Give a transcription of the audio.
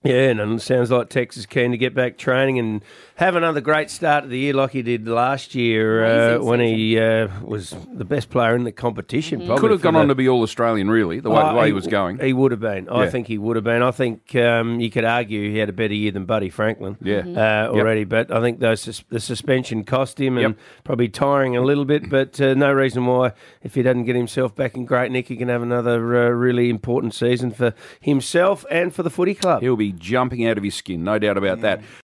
Yeah, and it sounds like Tex is keen to get back training and have another great start of the year like he did last year when he was the best player in the competition. Probably Could have gone on to be All-Australian, really, the way he was going. He would have been. I think he would have been. I think you could argue he had a better year than Buddy Franklin already, but I think the suspension cost him and probably tiring a little bit, but no reason why, if he doesn't get himself back in great nick, he can have another really important season for himself and for the footy club. He'll be jumping out of his skin, no doubt about that.